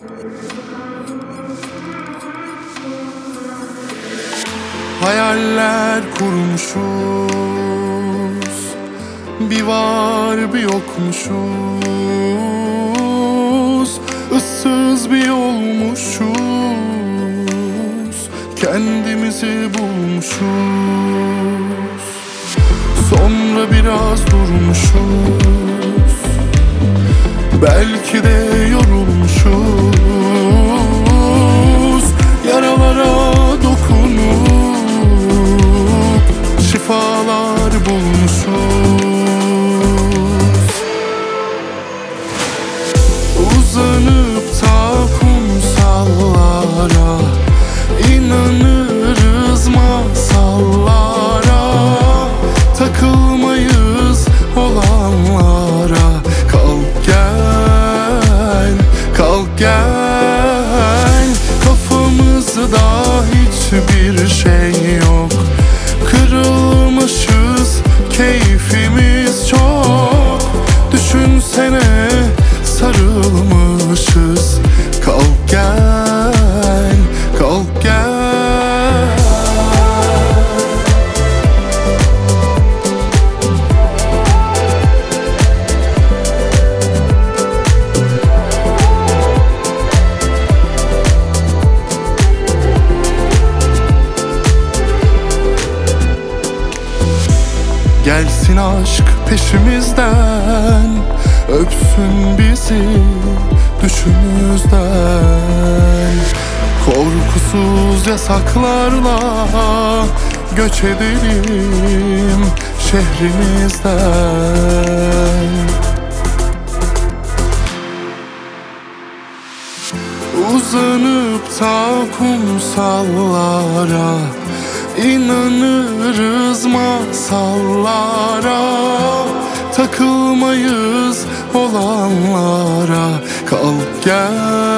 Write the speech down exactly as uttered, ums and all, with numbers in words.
Hayaller kurmuşuz, bir var bir yokmuşuz. Issız bir yolmuşuz, kendimizi bulmuşuz. Sonra biraz durmuşuz, belki de yorulmuşuz. Yaralara dokunup şifalar bulmuşuz. Uzanıp ta kumsallara, inanırız masallara. Takılmayız olanlara. Kalk gel, kalk gel. Kafamızda hiçbir şey yok, kırılmışız, keyfimiz çok. Düşünsene, sarılmışız. Kalk gel, kalk gel. Gelsin aşk peşimizden, öpsün bizi düşümüzden. Korkusuz yasaklarla göç edelim şehrimizden. Uzanıp ta kumsallara, İnanırız masallara. Takılmayız olanlara. Kalk gel,